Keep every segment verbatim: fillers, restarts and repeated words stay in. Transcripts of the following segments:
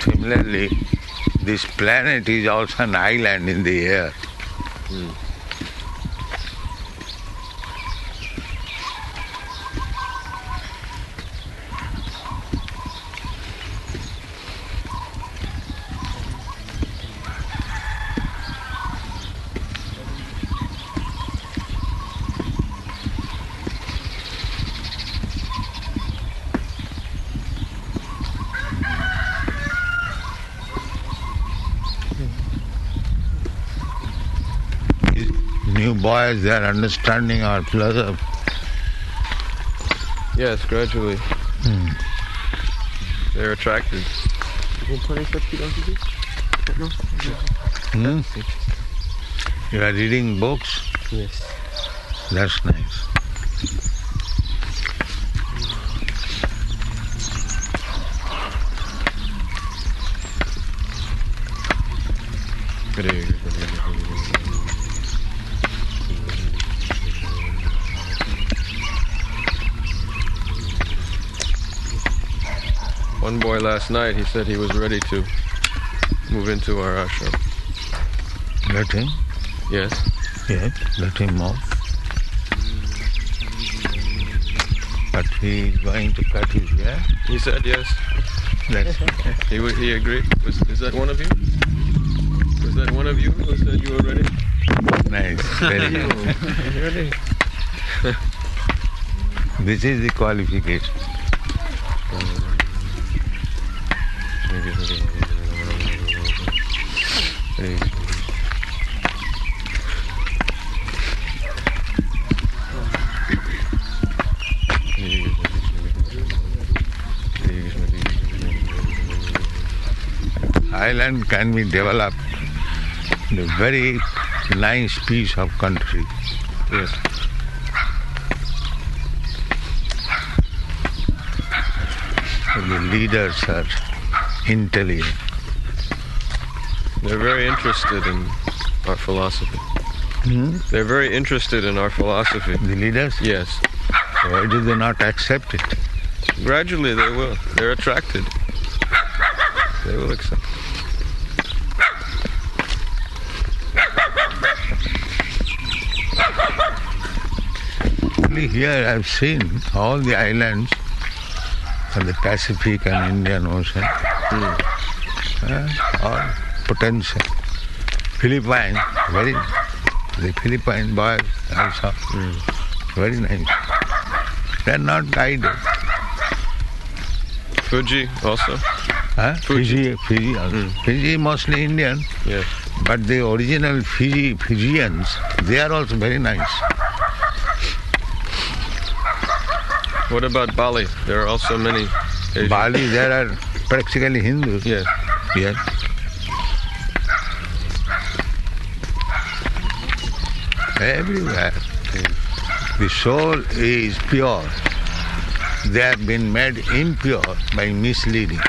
Similarly, this planet is also an island in the air. Mm. New boys, they are understanding our philosophy. Yes, gradually. Hmm. They're attracted. Hmm? You are reading books? Yes. That's nice. One boy last night, he said he was ready to move into our ashram. Let him? Yes. Yes, let him move. But he is going to cut his hair? He said yes. That's He w- he agreed. Was, is that one of you? Was that one of you who said you were ready? nice. Very good. Ready? This is the qualification. Island can be developed in a very nice piece of country. Yes. The leaders are intelligent. They're very interested in our philosophy. Hmm? They're very interested in our philosophy. The leaders? Yes. Why do they not accept it? Gradually they will. They're attracted. They will accept. Here I've seen all the islands of the Pacific and Indian Ocean Mm. uh, are potential. Philippines, very, the Philippine boys also, Mm. very nice. They're not guided. Fuji also. Huh? Fuji. Fiji, Fiji, also. Mm. Fiji mostly Indian, Yes. but the original Fiji, Fijians, they are also very nice. What about Bali? There are also many Asian. Bali, there are practically Hindus. Yes. Yes. Everywhere. The soul is pure. They have been made impure by misleading.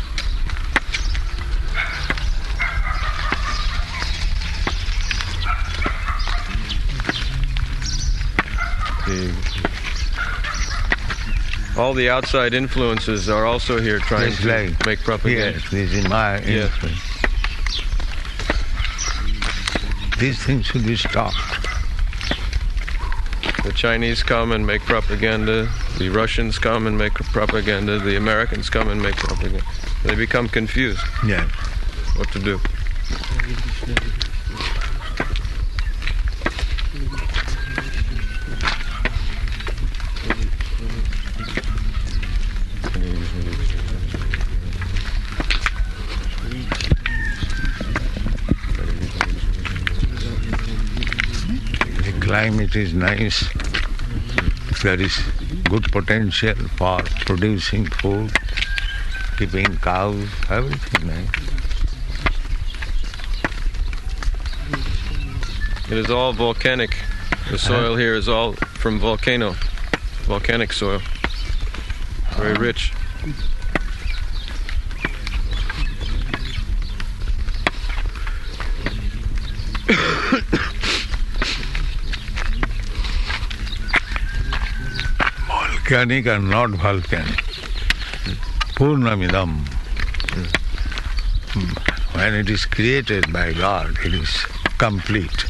The, all the outside influences are also here trying Just to like- make propaganda. Yes, this is my Yeah. influence. These things should be stopped. The Chinese come and make propaganda. The Russians come and make propaganda. The Americans come and make propaganda. They become confused Yes. what to do. The climate is nice. There is good potential for producing food, keeping cows, everything nice. It is all volcanic. The soil here is all from volcano, volcanic soil. Very rich. Volcanic and not volcanic. Purnamidam. when it is created by God, it is complete.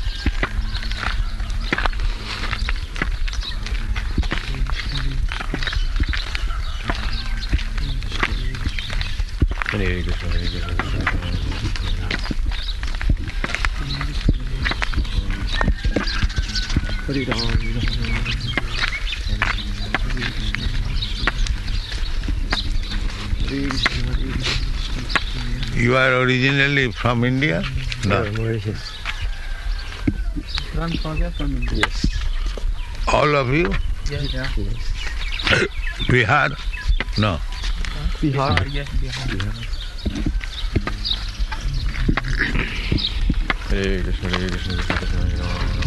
Hare Krishna, Hare Krishna, Krishna Hare Hare. You are originally from India? No. Yeah, Mauritius. Grandfather from India. Yes. All of you? Yes. Yeah. Yes. Bihar? No. Bihar. Yes, Bihar. Hare Krishna, Hare Krishna, Krishna Krishna, Hare Rama.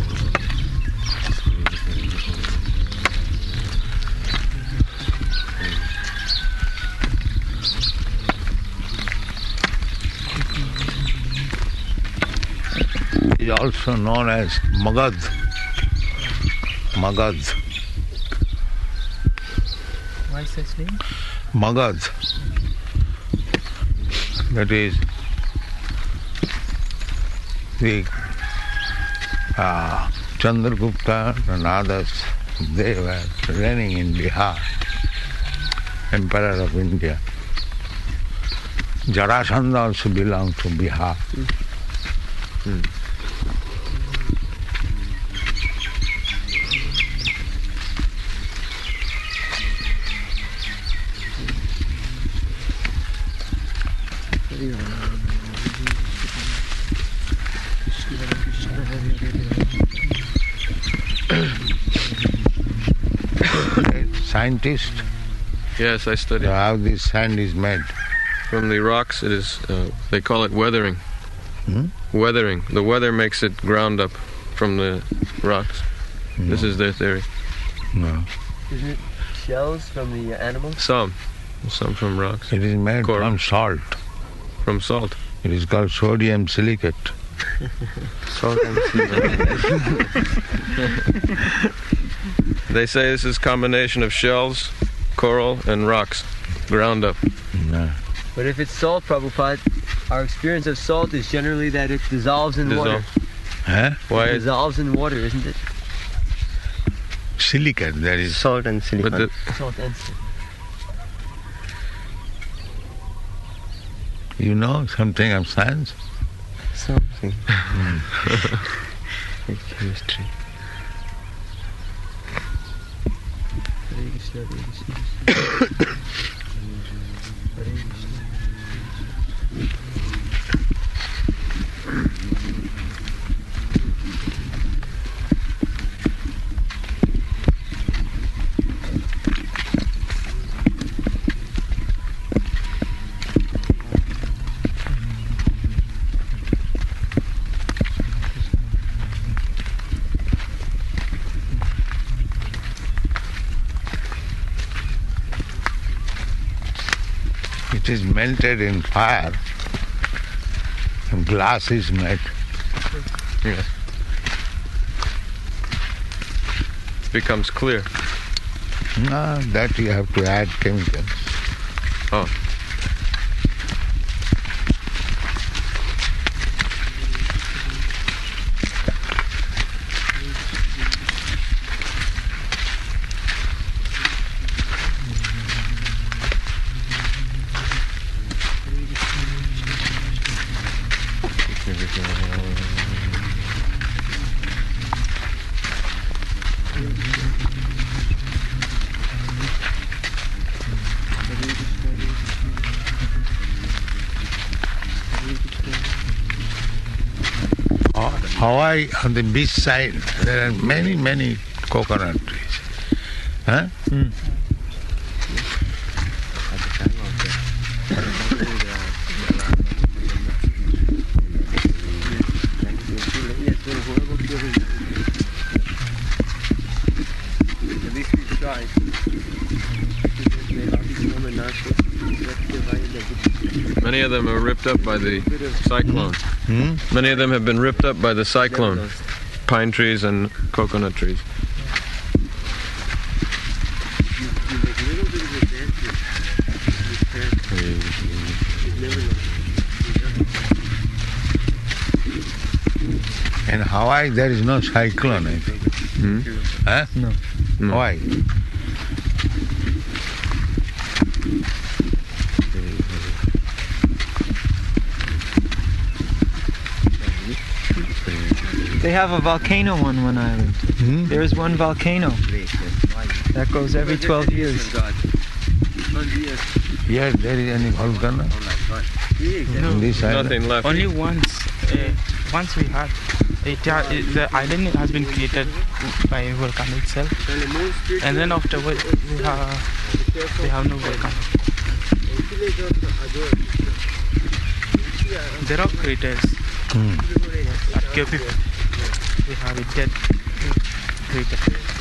Is also known as Magad. Magad. Why is his name? Magad. That is the uh, Chandragupta and others, they were reigning in Bihar, Emperor of India. Jarasandha also belonged to Bihar. Mm. Scientist, Yes, I studied. how this sand is made. From the rocks, it is, uh, they call it weathering. Hmm? Weathering. The weather makes it ground up from the rocks. This No. is their theory. No. Isn't it shells from the animals? Some. Some from rocks. It is made Cork. from salt. From salt. It is called sodium silicate. Salt and They say this is a combination of shells, coral, and rocks ground up. No. But if it's salt, Prabhupada, our experience of salt is generally that it dissolves in water. Dissolve. Huh? Why? It dissolves in water, isn't it? Silicate, there is. Salt and silicon. But the, Salt and silicon. You know something of science? Something. Like chemistry. Hare Krishna, Hare Krishna. Hare Krishna. It is melted in fire. And glass is made. yeah. It becomes clear. No, that you have to add chemicals. Oh. Hawaii, on the beach side, there are many, many coconut trees. Huh? Mm. Many of them are ripped up by the cyclone. Hmm? Many of them have been ripped up by the cyclone. Pine trees and coconut trees. In Hawaii there is no cyclone, I think. Hmm? Huh? No. No. Why? They have a volcano on one island. Hmm? There is one volcano that goes every twelve years. Here there is any volcano in this island? Nothing left. Only once, uh, once we had, it, uh, it, the island has been created by a volcano itself, and then afterwards we have, we have no volcano. There are craters Hmm. at Cape. We have a dead crater.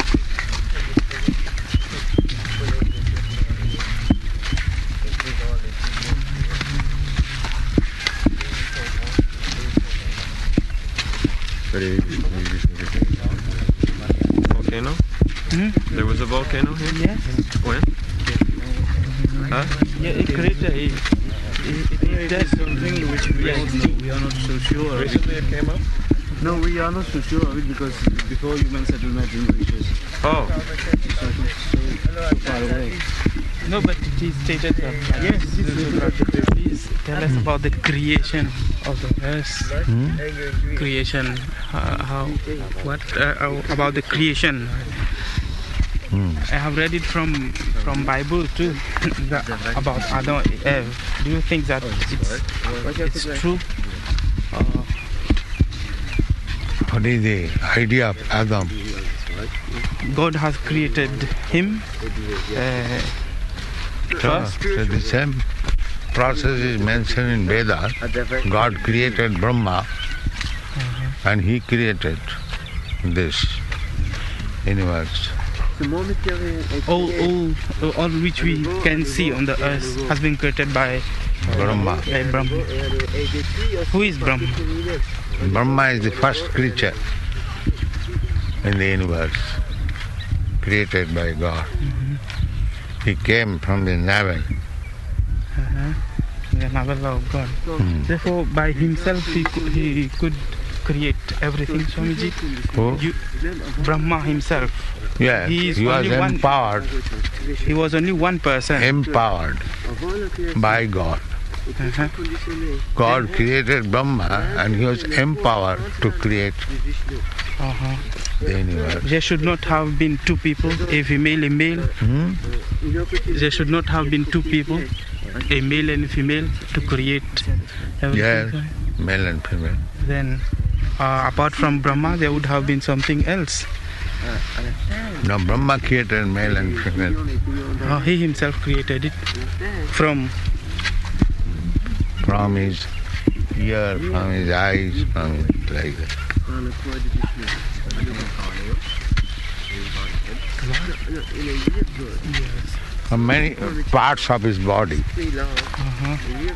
Volcano? Hmm? There was a volcano here? Yes. When? Huh? Yeah, a crater. It, it, it, dead. Something which we don't know. We are not so sure. of it. Recently it came up? No, we are not so sure of it because before human settlement in which is Oh, so, so far away. No, but it is stated that. Yes, please tell us about the creation of the earth. Hmm? Creation. Uh, how? What uh, uh, about the creation? Hmm. I have read it from from Bible too the, about Adam and Eve. Do you think that it's, it's true? Uh, What is the idea of Adam? God has created him uh, first. So the same process is mentioned in Vedas. God created Brahma and he created this universe. All, all, all which we can see on the earth has been created by Brahma. by Brahma. Who is Brahma? Brahma is the first creature in the universe, created by God. He came from the navel. Uh-huh. The navel of God. Hmm. Therefore, by himself he could, he could create everything. Swamiji, Who? you, Brahma himself. Yeah, He is he was only one- empowered, He was only one person. empowered by God. Uh-huh. God created Brahma and he was empowered to create Uh-huh. the universe. There should not have been two people, a female, a male. Hmm? There should not have been two people, a male and a female, to create everything. Yes, male and female. Then, uh, apart from Brahma, there would have been something else. Now Brahma created male and female. Uh, he himself created it from From his ear, from his eyes, from his like that. From many parts of his body. uh-huh.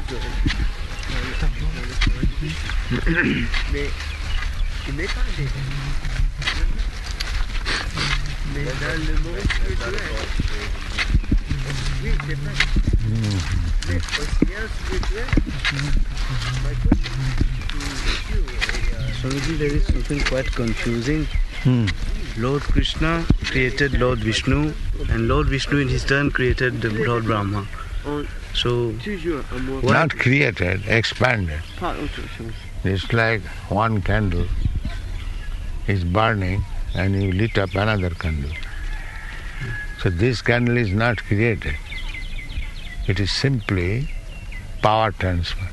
Swamiji, there is something quite confusing. Hmm. Lord Krishna created Lord Vishnu, and Lord Vishnu in his turn created the Lord Brahma. So, what? Not created, expanded. It's like one candle is burning and you lit up another candle. So this candle is not created. It is simply power transfer.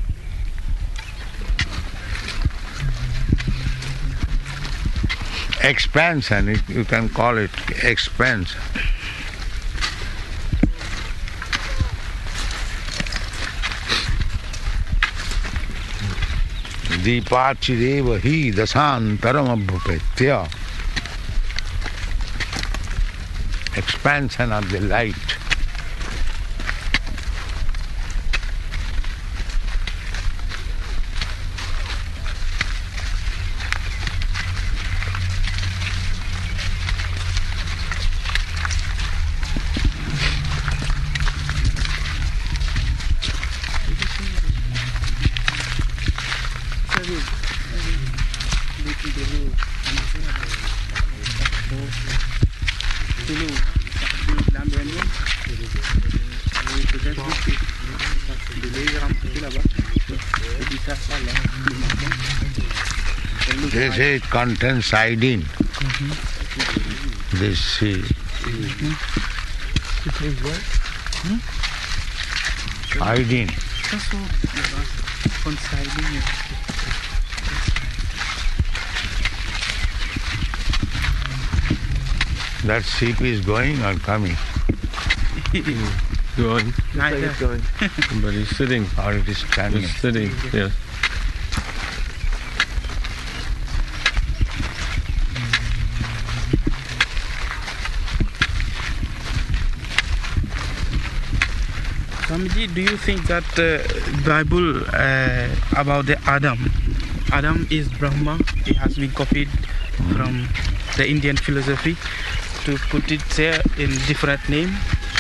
Expansion, it- you can call it expansion. Deepachidev hi dasantaram abhupetya. Expansion of the light. They say it contains iodine. Mhm. This sea. Mhm. Iodine. Also, coinciding. That ship is going or coming? Going. Neither. going. But he's sitting. Or it is standing? He's sitting. Yes. Swamiji, do you think that uh, Bible uh, about the Adam, Adam is Brahma, it has been copied from the Indian philosophy to put it there in different name?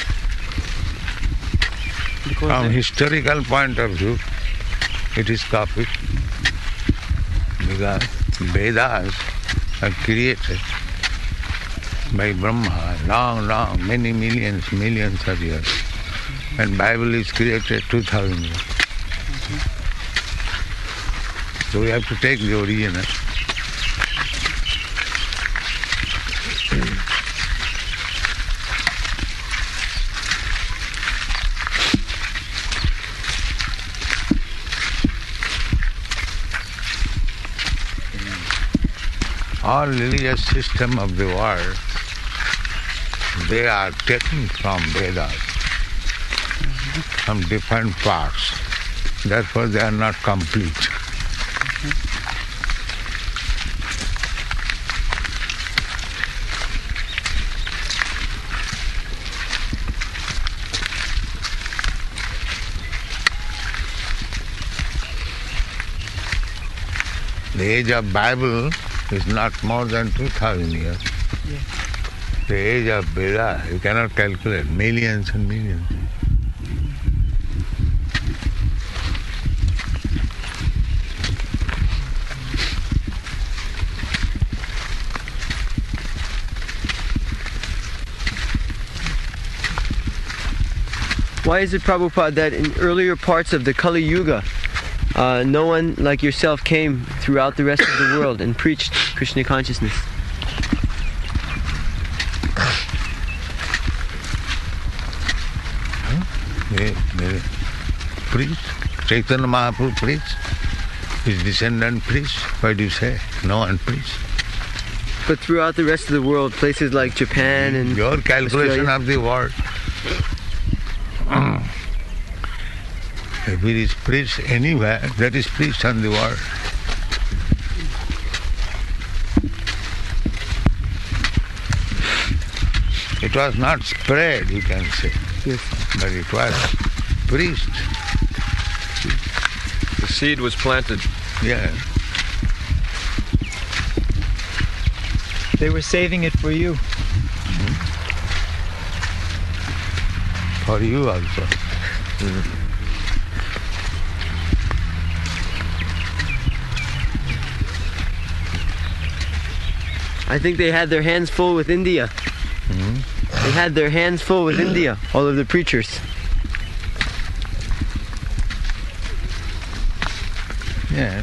Because From the- historical point of view, it is copied. Because Vedas are created by Brahma long, long, many millions, millions of years. And Bible is created two thousand years. So we have to take the original. All religious system of the world, they are taken from Vedas, from different parts. Therefore they are not complete. The age of Bible is not more than two thousand years. Yeah. The age of Veda, you cannot calculate, millions and millions. Why is it, Prabhupada, that in earlier parts of the Kali Yuga, uh, no one like yourself came throughout the rest of the world and preached Krishna consciousness? They, they preach. Chaitanya Mahaprabhu preached. His descendant preached. Why do you say? No one preached. But throughout the rest of the world, places like Japan and Your calculation Australia. of the world. If it is preached anywhere, that is preached on the world. It was not spread, you can say, Yes. but it was preached. The seed was planted. Yeah. They were saving it for you. For you also. I think they had their hands full with India. They had their hands full with India, all of the preachers. Yeah.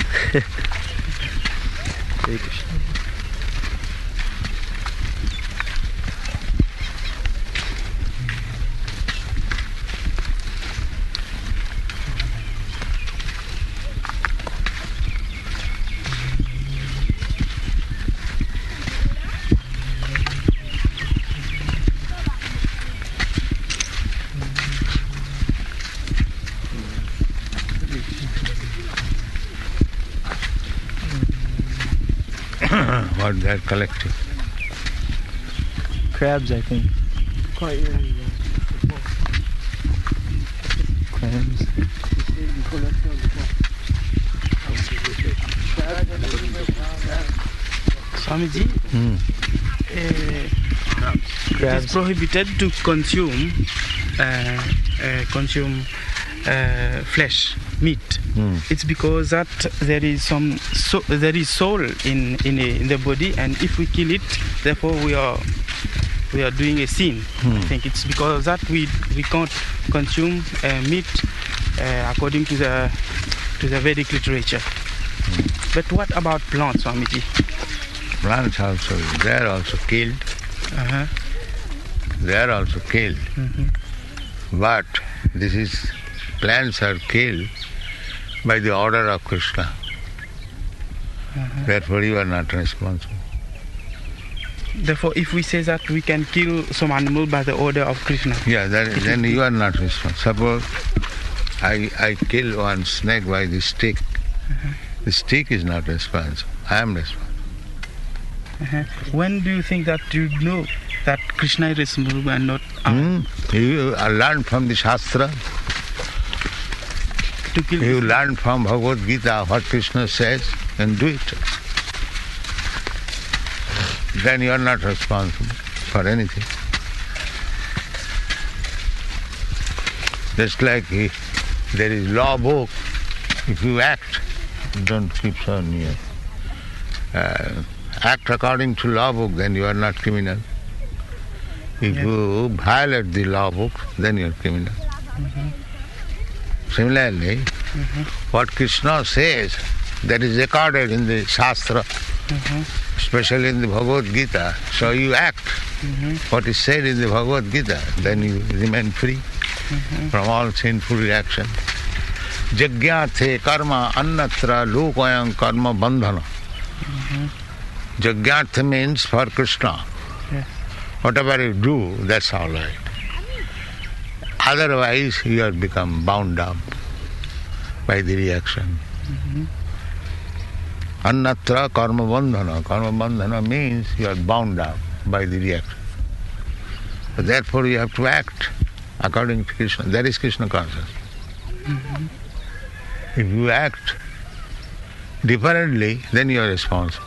What they are collecting. Crabs, I think. Crabs. Swamiji, Hmm. uh, it Crabs. is prohibited to consume uh, uh, consume uh, flesh, meat. Hmm. It's because that there is some so, there is soul in in, a, in the body, and if we kill it, therefore we are we are doing a sin. Hmm. I think it's because of that we we can't consume uh, meat uh, according to the to the Vedic literature. Mm. But what about plants, Swamiji? Plants also, they are also killed. Uh-huh. They are also killed. Mm-hmm. But this is, plants are killed by the order of Krishna. Uh-huh. Therefore you are not responsible. Therefore, if we say that we can kill some animal by the order of Krishna. Yeah, that, then you are not responsible. Suppose I, I kill one snake by the stick. Uh-huh. The stick is not responsible. I am responsible. Uh-huh. When do you think that you know that Krishna is responsible and not us? Hmm? You learn from the Shastra. To kill you this- learn from Bhagavad Gita what Krishna says and do it. Then you are not responsible for anything. Just like if there is law book, if you act, don't keep so near. Uh, act according to law book, then you are not criminal. If Yeah. you violate the law book, then you are criminal. Mm-hmm. Similarly, Mm-hmm. what Krishna says, that is recorded in the Shastra, Mm-hmm. especially in the Bhagavad Gita. So you act Mm-hmm. what is said in the Bhagavad Gita, then you remain free Mm-hmm. from all sinful reaction. Jagyarthe karma annatra lokayam karma bandhana. Mm-hmm. Jagyartha means for Krishna. Yes. Whatever you do, that's all right. Otherwise, you have become bound up by the reaction. Mm-hmm. Annatra karma bandhana. Karma bandhana means you are bound up by the reaction. So therefore you have to act according to Krishna. That is Krishna consciousness. Mm-hmm. If you act differently, then you are responsible.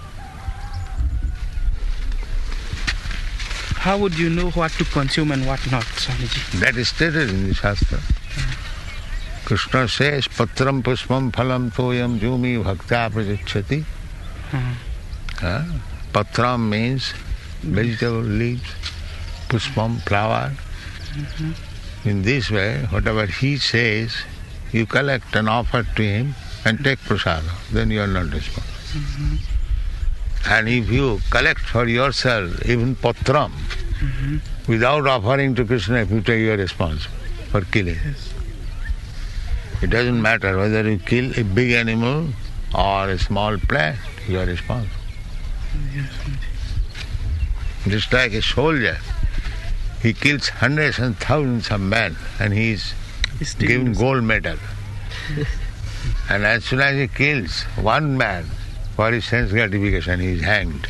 How would you know what to consume and what not, Swamiji? That is stated in the Shastra. Krishna says, Patram pushpam phalam toyam jumi bhakta prajakshati. Uh-huh. Uh, patram means vegetable leaves, pushpam, flower. Mm-hmm. In this way, whatever he says, you collect and offer to him and take prasada. Then you are not responsible. Mm-hmm. And if you collect for yourself even patram, Mm-hmm. without offering to Krishna, if you take, you are responsible for killing. Yes. It doesn't matter whether you kill a big animal or a small plant, you are responsible. Yes, Swamiji. Just like a soldier, he kills hundreds and thousands of men and he is It's still given innocent. gold medal. And as soon as he kills one man for his sense gratification, he is hanged.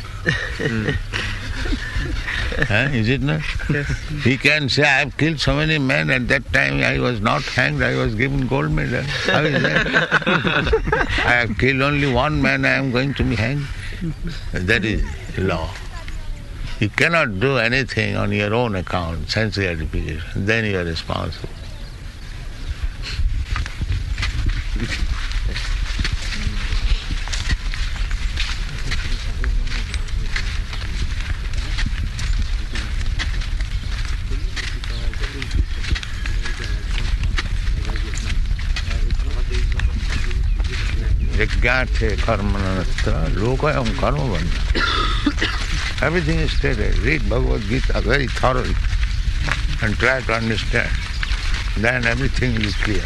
Huh? Is it not? Yes. He can say, I have killed so many men, at that time I was not hanged, I was given gold medal. How is that? I have killed only one man, I am going to be hanged. That is law. You cannot do anything on your own account, sense gratification. Then you are responsible. Jagyarthe karmanatra lokayam karma bandhana. Everything is stated. Read Bhagavad Gita very thoroughly and try to understand. Then everything will be clear.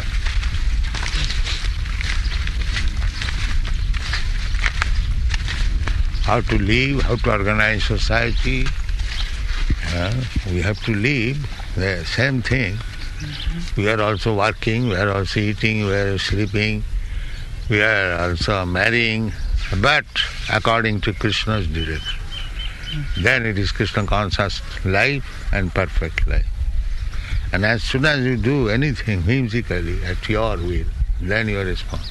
How to live, how to organize society. Uh, we have to live the same thing. We are also working, we are also eating, we are sleeping, we are also marrying, but according to Krishna's direction. Then it is Krishna conscious life and perfect life. And as soon as you do anything whimsically at your will, then you are responsible.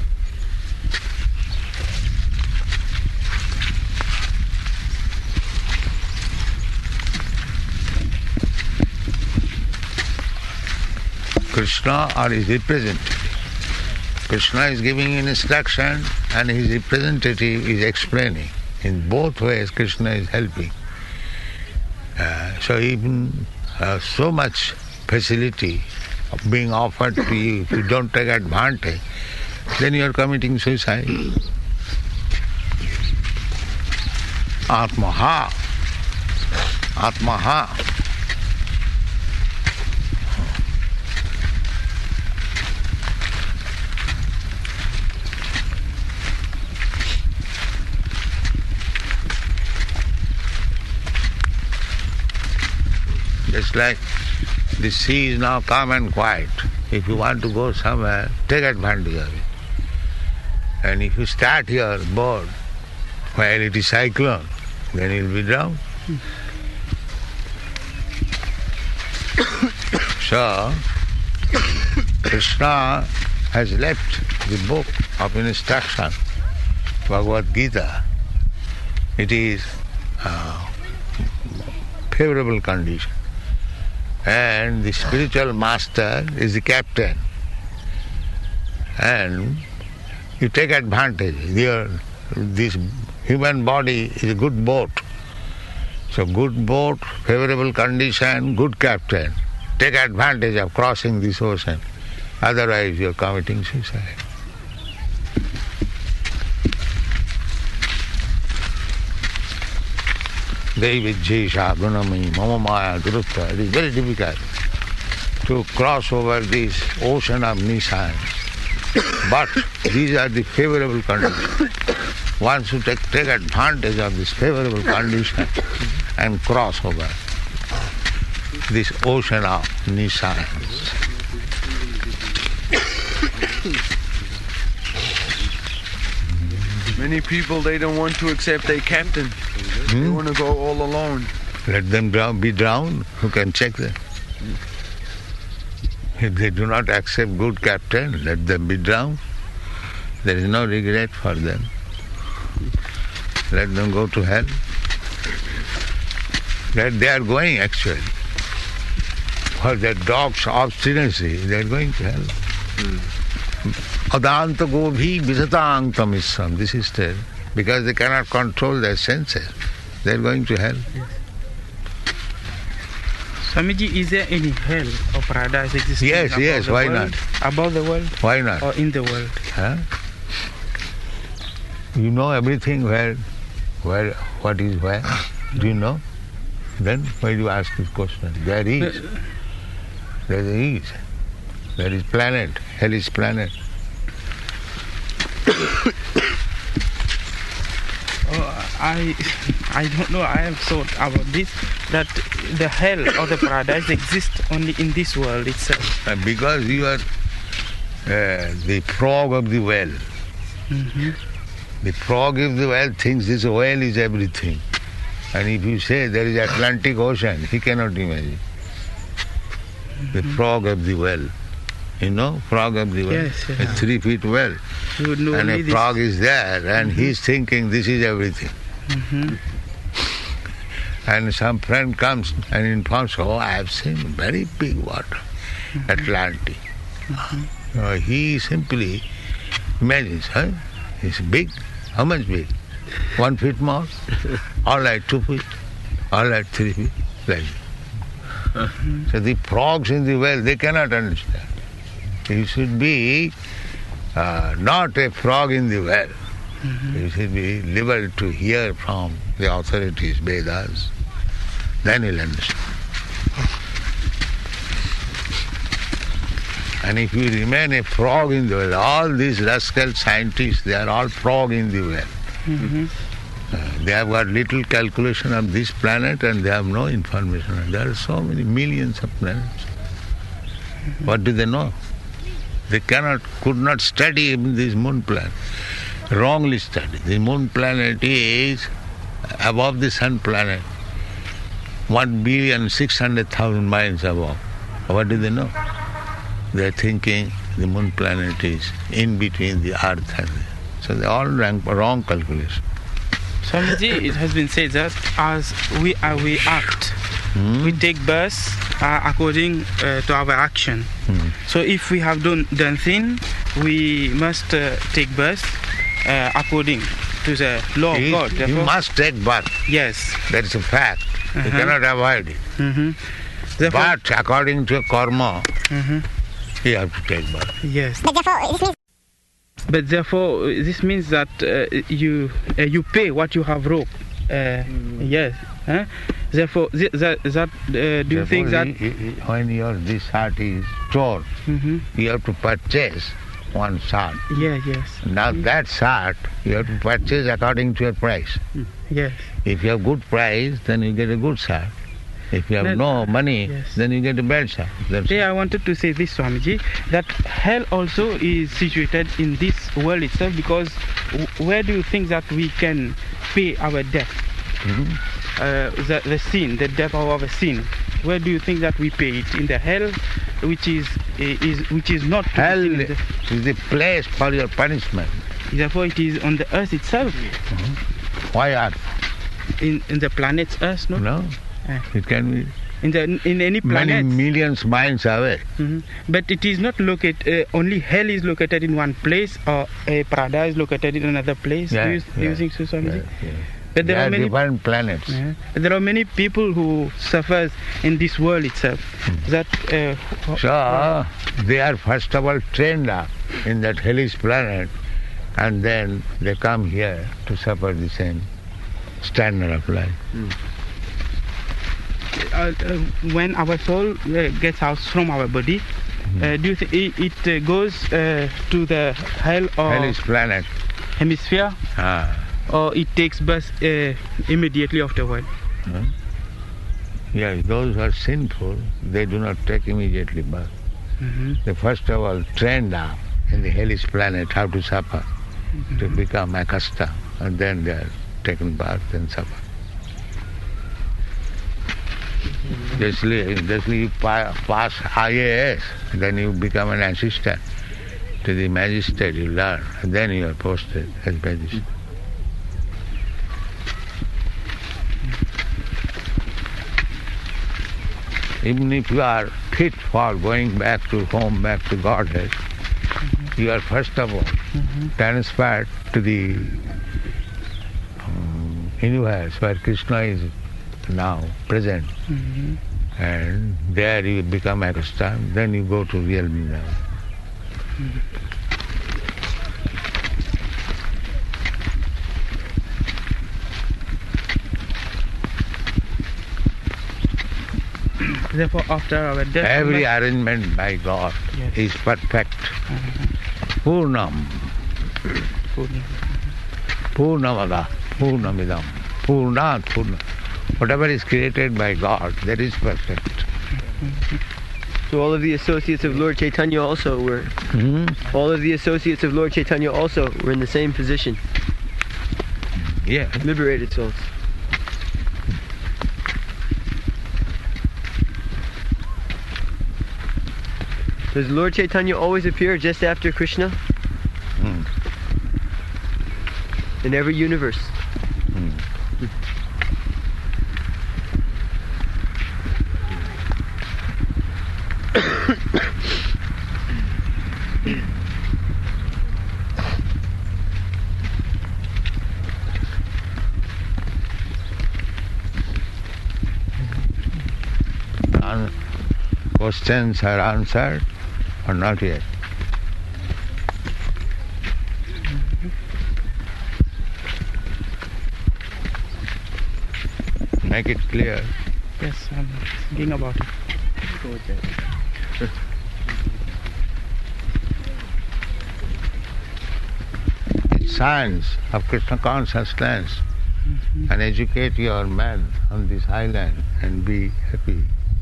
Krishna or his representative. Krishna is giving instruction and his representative is explaining. In both ways Krishna is helping. Uh, so even uh, so much facility being offered to you, if you don't take advantage, then you are committing suicide. Atmaha. Atmaha. Just like the sea is now calm and quiet. If you want to go somewhere, take advantage of it. And if you start here bored, while it is cyclone, then you'll be drowned. So, Krishna has left the book of instruction, Bhagavad Gita. It is a favorable condition. And the spiritual master is the captain. And you take advantage. Your, this human body is a good boat. So good boat, favorable condition, good captain. Take advantage of crossing this ocean. Otherwise you are committing suicide. Devidjesha gunami mama maya durutta. It is very difficult to cross over this ocean of nescience. But these are the favorable conditions. One should take, take advantage of this favorable condition and cross over this ocean of nescience. Many people, they don't want to accept a captain. Hmm? They want to go all alone. Let them drown, be drowned. Who can check them? If they do not accept good captain, let them be drowned. There is no regret for them. Let them go to hell. That they are going actually. For their dog's obstinacy, they are going to hell. Adanta gobhi visatang tamissam. This is said. Because they cannot control their senses, they are going to hell. Swamiji, is there any hell or paradise existing? Yes, above yes, the why world, not? Above the world? Why not? Or in the world? Huh? You know everything where, where, what is where? Do you know? Then why do you ask this question? There is. There is. There is planet. Hell is planet. Oh, I I don't know. I have thought about this, that the hell or the paradise exists only in this world itself. And because you are uh, the frog of the well. Mm-hmm. The frog of the well thinks this well is everything. And if you say there is Atlantic Ocean, he cannot imagine. Mm-hmm. The frog of the well. You know, frog of the well. Yes, yeah. A three feet well. You would know And a this. frog is there and Mm-hmm. he's thinking this is everything. Mm-hmm. And some friend comes and informs, oh, I have seen very big water, mm-hmm. Atlantic. Mm-hmm. Uh, he simply imagines, huh? It's big. How much big? One feet more? Or like two feet? Or like three feet? Like that. Mm-hmm. So the frogs in the well, they cannot understand. You should be uh, not a frog in the well. Mm-hmm. You should be able to hear from the authorities, Vedas. Then you'll understand. And if you remain a frog in the well, all these rascal scientists, they are all frog in the well. Mm-hmm. Uh, they have got little calculation of this planet and they have no information. There are so many millions of planets. Mm-hmm. What do they know? They cannot, could not study even this moon planet. Wrongly study. The moon planet is above the sun planet, one billion six hundred thousand miles above. What do they know? They are thinking the moon planet is in between the earth and the... So they all rank wrong calculation. Swamiji, it has been said that as we are, we act, Hmm? we take birth uh, according uh, to our action. Hmm. So if we have done done thing, we must uh, take birth uh, according to the law You- of God. You Therefore- must take birth. Yes. That is a fact. You Uh-huh. cannot avoid it. Mm-hmm. Therefore, But according to karma, Mhm. you have to take birth. Yes. But therefore, this means But therefore, uh, this means that uh, you uh, you pay what you have wrote. Uh, Yes. Huh? Therefore, th- that, that uh, do you think that? Therefore, i- i- when your this sart is stored, Mhm. you have to purchase one sart. Yeah. Yes. Now that sart you have to purchase according to your price. Yes. If you have good price, then you get a good sart. If you have That- no money, yes. then you get a bad sart. That's Yeah, I wanted to say this, Swamiji, that hell also is situated in this world itself, because w- where do you think that we can pay our debt? Mhm. Uh, the, the sin, the debt of our sin. Where do you think that we pay it? In the hell, which is is which is not to be Hell seen in the- is the place for your punishment. therefore, it is on the earth itself, Why earth? in in the planet's earth, no? No? Eh. It can be In the in any many planet. millions miles away. Mhm. But it is not located. Uh, only hell is located in one place, or a paradise is located in another place. Yeah, do you, do you yeah, think so, Swamiji? Yeah, yeah. But there They are are many. different planets. Yeah. There are many people who suffers in this world itself. That uh, So they are first of all trained up in that hellish planet, and then they come here to suffer the same standard of life. uh, uh, when our soul uh, gets out from our body, uh, do you think it, it uh, goes uh, to the hell or Hellish planet. hemisphere, Ah. or it takes birth uh, immediately afterward? Yes, those who are sinful, they do not take immediately birth. Mm-hmm. They first of all trained up in the hellish planet how to suffer, mm-hmm. to become accustomed, and then they are taken birth and suffer. Just like, just like you pa- pass I A S, then you become an assistant to the magistrate, you learn, and then you are posted as magistrate. Even if you are fit for going back to home, back to Godhead, mm-hmm. you are first of all mm-hmm. transferred to the um, universe where Krishna is now present. Mm-hmm. And there you become accustomed, then you go to real Vrindavan. Mm-hmm. Therefore, after our death, Every arrangement by God yes. is perfect. Mm-hmm. Purnam. Purnamada. Purnamidam. Purnat. Purnam. Whatever is created by God, that is perfect. Mm-hmm. So all of the associates of Lord Chaitanya also were, Mm-hmm. all of the associates of Lord Chaitanya also were in the same position, Yeah. liberated souls. Does Lord Chaitanya always appear just after Krishna? Mm. In every universe. Mm. Questions are answered or not yet? Make it clear. yes, I'm thinking about it. It's science of Krishna consciousness, mm-hmm. and educate your man on this island and be happy.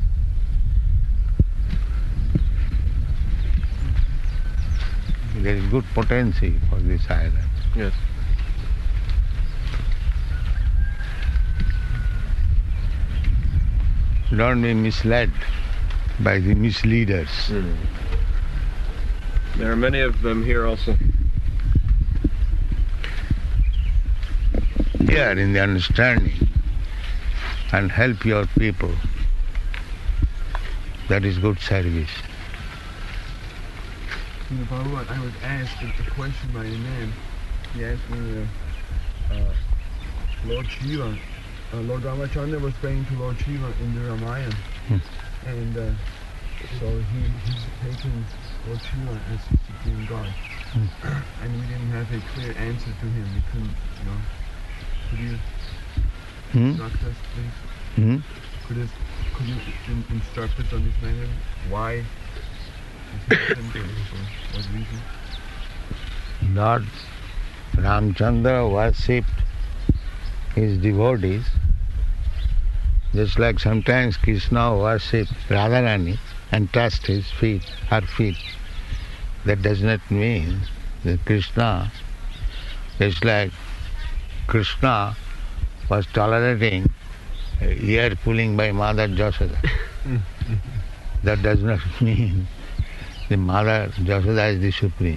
There is good potential for this island. Yes. Don't be misled by the misleaders. Mm. There are many of them here also. Here in the understanding and help your people. That is good service. In the Bhagavad, I was asked a question by a man. He asked me, uh, uh, Lord Shiva, uh, Lord Ramachandra was praying to Lord Shiva in the Ramayana, Hmm. and uh, so he, he's taking Lord Shiva as the Supreme God. And we didn't have a clear answer to him. We couldn't, you know. Could you Hmm? instruct us, please? Hmm? Could, us, could you in, instruct us on this matter? Why this happened? For what reason? Lord Ramchandra worshipped his devotees, just like sometimes Krishna worshipped Radharani and touched his feet, her feet. That does not mean that Krishna, it's like Krishna was tolerating ear pulling by Mother Jashoda. That does not mean the Mother Jashoda is the Supreme.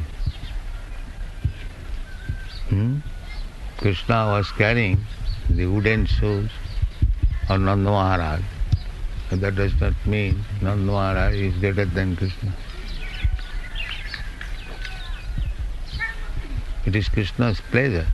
Hmm? Krishna was carrying the wooden shoes of Nanda Maharaj. But that does not mean Nanda Maharaj is greater than Krishna. It is Krishna's pleasure.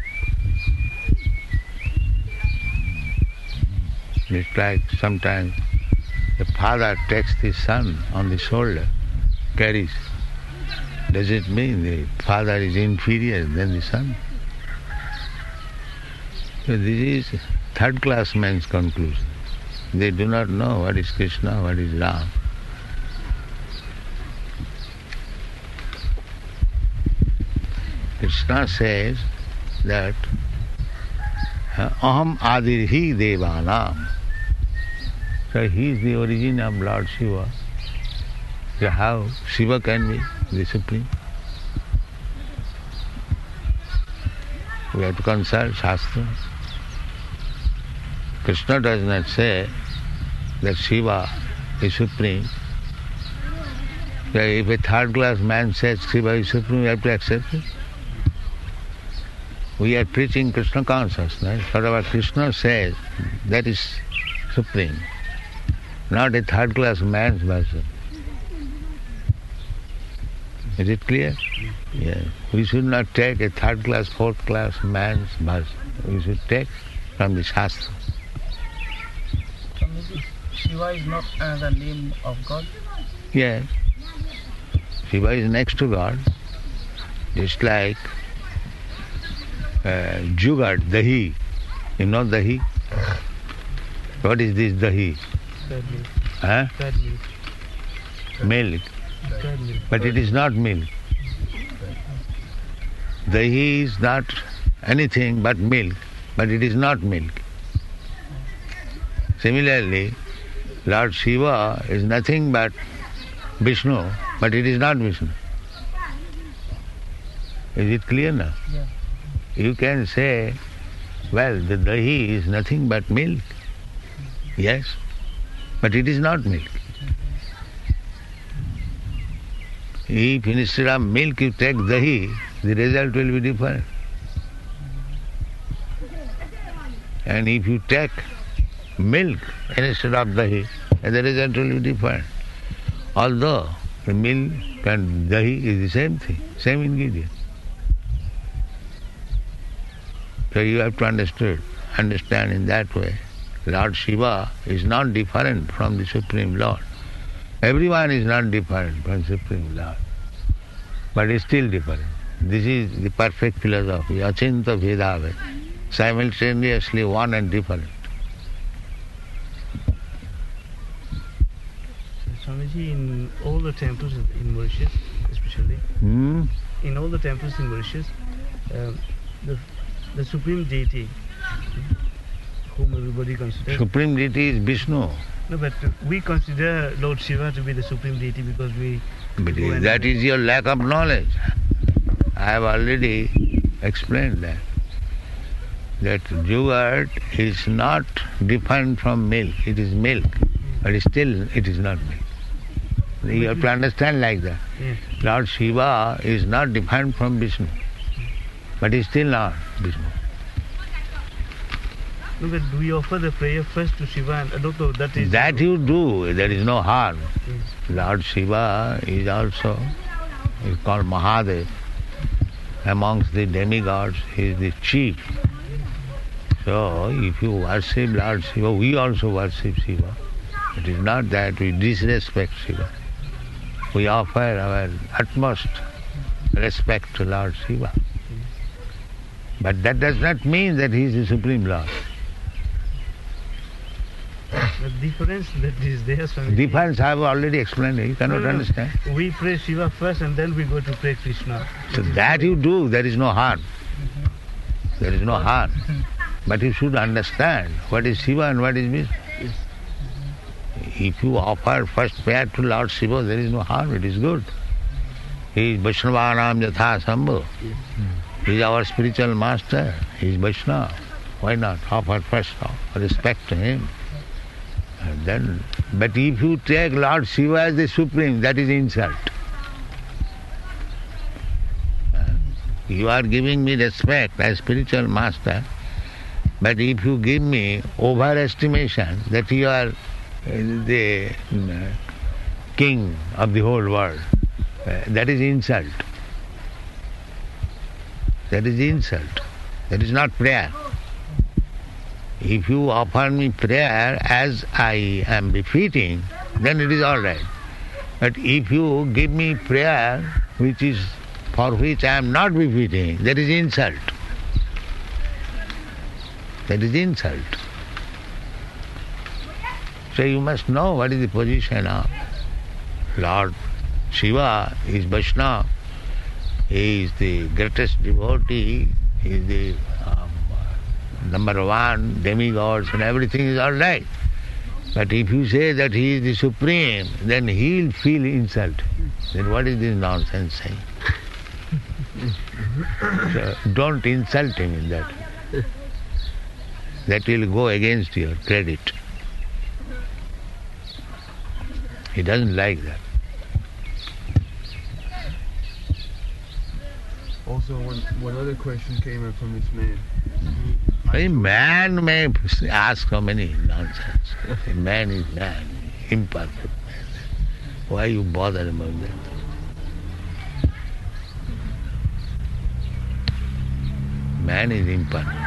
It's like sometimes the father takes his son on the shoulder, carries. Does it mean the father is inferior than the son? So this is third class man's conclusion. They do not know what is Krishna, what is Ram. Krishna says that Aham Adirhi Devanam. So he is the origin of Lord Shiva. So how Shiva can be the Supreme? We have to consult Shastra. Krishna does not say that Shiva is Supreme. So if a third class man says Shiva is Supreme, we have to accept it. We are preaching Krishna consciousness. Whatever Krishna says, that is Supreme. Not a third class man's version. Is it clear? Yes. We should not take a third class, fourth class man's version. We should take from the Shastra. Shiva is not another name of God? Yes. Shiva is next to God. Just like uh, Jugat, Dahi. You know Dahi? What is this Dahi? Curd milk. Huh? Curd milk. Milk. Curd milk. But it is not milk. Dahi is not anything but milk, but it is not milk. Similarly, Lord Shiva is nothing but Vishnu, but it is not Vishnu. Is it clear now? Yeah. You can say, well, the dahi is nothing but milk. Yes, but it is not milk. If instead of milk you take dahi, the result will be different. And if you take milk instead of dahi, the result will be different. Although the milk and dahi is the same thing, same ingredient. So you have to understand, understand in that way. Lord Shiva is not different from the Supreme Lord. Everyone is not different from Supreme Lord, but is still different. This is the perfect philosophy, achinta bhedave, simultaneously one and different. Swamiji, in all the temples in Mauritius, especially, Hmm? in all the temples in Mauritius, um, the, the supreme deity, whom everybody considers. Supreme deity is Vishnu. No, but we consider Lord Shiva to be the supreme deity because we. But go and- that is your lack of knowledge. I have already explained that. That Jugat is not different from milk. It is milk, but still it is not milk. You have to understand like that. Yes. Lord Shiva is not different from Vishnu, but he is still not Vishnu. No, but do we offer the prayer first to Shiva? And, uh, doctor, that is. That you do, there is no harm. Yes. Lord Shiva is also is called Mahadev. Amongst the demigods, he is the chief. So, if you worship Lord Shiva, we also worship Shiva. It is not that we disrespect Shiva. we offer our utmost respect to Lord Shiva. But that does not mean that he is the Supreme Lord. The difference that is there, Swamiji. Difference I have already explained. You cannot No, no. understand. We pray Shiva first and then we go to pray Krishna. So that you do, there is no harm. There is no harm. But you should understand what is Shiva and what is Vishnu. If you offer first prayer to Lord Shiva, there is no harm, it is good. He is Vaishnavanam Yatha Sambhu. He is our spiritual master. He is Vaishnava. Why not offer first respect to him? And then, but if you take Lord Shiva as the supreme, that is insult. You are giving me respect as spiritual master, but if you give me overestimation that you are the king of the whole world, that is insult. That is insult. That is not prayer. If you offer me prayer as I am befitting, then it is all right. But if you give me prayer which is for which I am not befitting, that is insult. That is insult. So you must know what is the position of Lord Shiva. Is Vaishnava. He is the greatest devotee. He is the um, number one, demigods and everything is all right. But if you say that he is the supreme, then he will feel insult. Then what is this nonsense saying? So don't insult him in that. That will go against your credit. He doesn't like that. Also, one, one other question came up from this man. A man may ask so many nonsense. A man is man, imperfect man. Why you bother about that? Man is imperfect.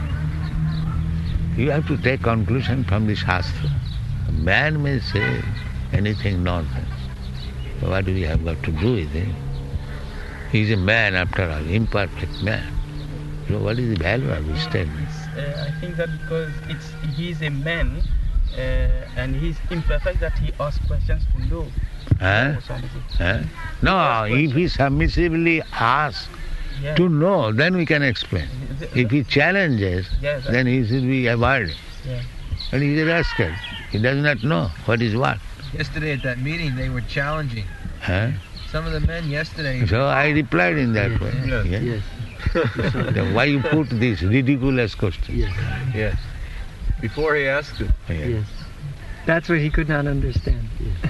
You have to take conclusion from the Shastra. A man may say anything nonsense. So what do we have got to do with it? He is a man after all, imperfect man. So what is the value of his statement? Uh, I think that because it's he is a man uh, and he's imperfect, that he asks questions to know. Huh? Huh? No, if he submissively asks Yeah. to know, then we can explain. If he challenges, Yeah, that- then he should be avoided. Yeah. And he is a rascal. He does not know what is what. Yesterday at that meeting, they were challenging. Huh? Some of the men yesterday. So I replied in that way. Yes. Yeah. Yes. Then why you put this ridiculous question? Yes. Yes. Before he asked it. Yeah. Yes. That's what he could not understand.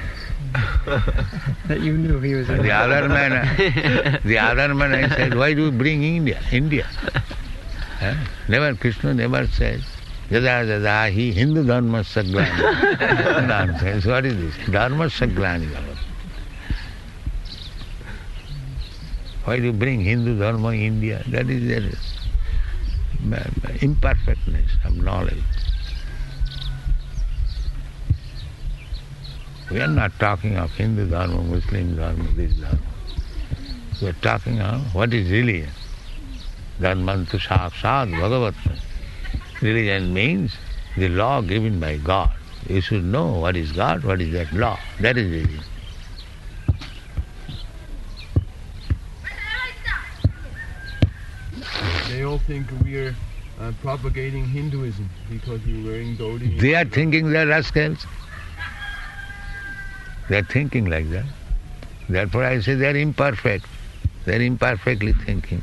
That you knew he was. The other man, the other man, I said, why do you bring India? India. Huh? Never, Krishna never says, Jada jada hi Hindu dharma saglani. Nonsense. What is this? Dharma saglani. Why do you bring Hindu dharma in India? That is their imperfectness of knowledge. We are not talking of Hindu dharma, Muslim dharma, this dharma. We are talking of what is religion. Dharmantu sakshat bhagavat. Religion means the law given by God. You should know what is God, what is that law. That is religion. They all think we are uh, propagating Hinduism because we're wearing dhoti. They are thinking they are rascals. They are thinking like that. Therefore I say they are imperfect. They are imperfectly thinking.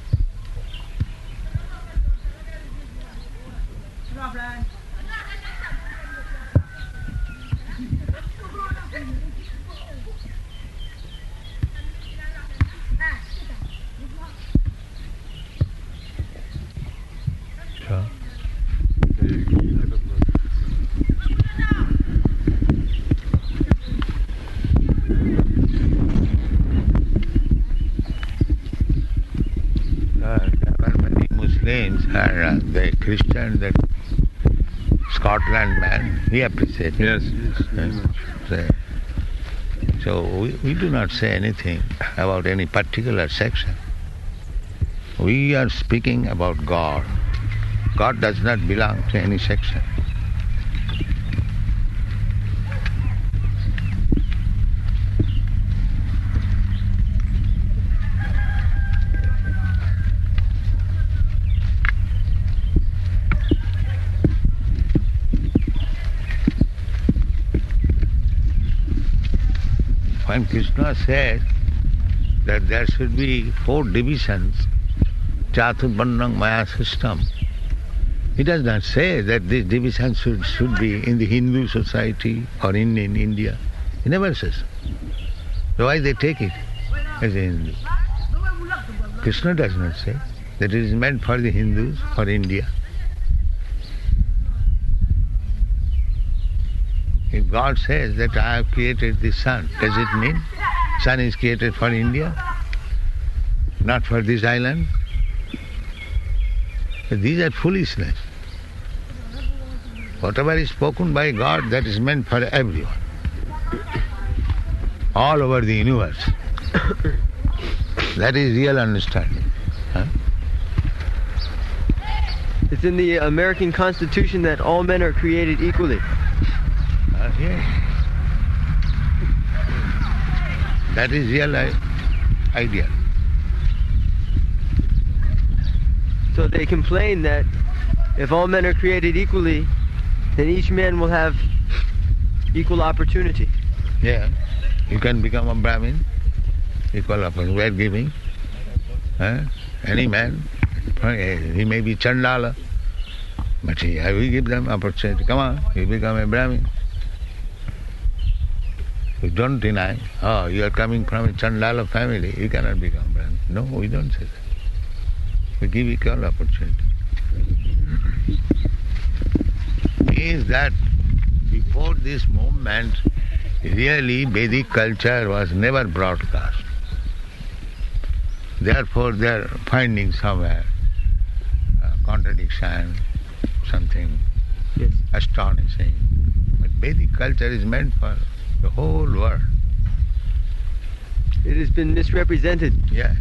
So, Muslims are uh, the Christian, the Scotland man, he appreciates it. Yes. Yes. So, So we, we do not say anything about any particular section. We are speaking about God. God does not belong to any section. When Krishna said that there should be four divisions, Chaturvarnam Maya system, he does not say that this division should, should be in the Hindu society or in, in India. He never says. So why they take it as a Hindu? Krishna does not say that it is meant for the Hindus, for India. If God says that I have created the sun, does it mean sun is created for India, not for this island? So these are foolishness. Whatever is spoken by God, that is meant for everyone, all over the universe. That is real understanding. Huh? It's in the American Constitution that all men are created equally. Uh, yes. That is real I- idea. So they complain that if all men are created equally, then each man will have equal opportunity. Yeah. You can become a Brahmin, equal opportunity. We are giving. Huh? Any man, he may be Chandala, but he, we give them opportunity. Come on, you become a Brahmin. We don't deny, oh, you are coming from a Chandala family, you cannot become Brahmin. No, we don't say that. We give equal opportunity. Means that before this movement, really Vedic culture was never broadcast. Therefore they are finding somewhere a contradiction, something Yes. astonishing. But Vedic culture is meant for the whole world. It has been misrepresented. Yeah.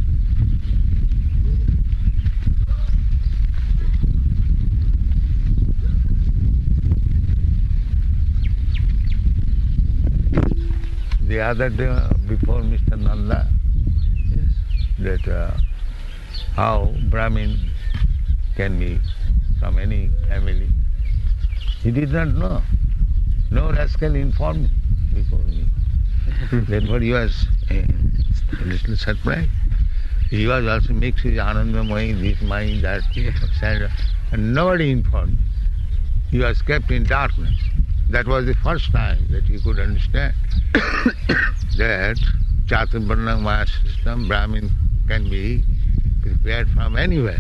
The other day, uh, before Mister Nanda, that uh, how Brahmin can be from any family. He did not know. No rascal informed before me. Therefore he was a little surprised. He was also mixed with Anandamayi, this mind, that, et cetera. And nobody informed. He was kept in darkness. That was the first time that he could understand that Chaturvarna Maya system, Brahmin can be prepared from anywhere.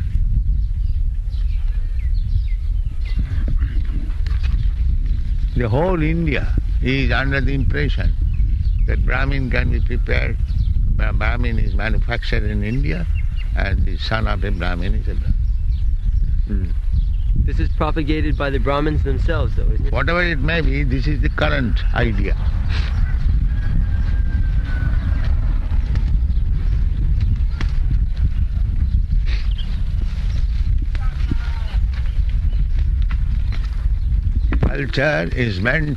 The whole India is under the impression that Brahmin can be prepared, Brahmin is manufactured in India, and the son of a Brahmin is a Brahmin. Mm. This is propagated by the Brahmins themselves, though, isn't it? Whatever it may be, this is the current idea. Culture is meant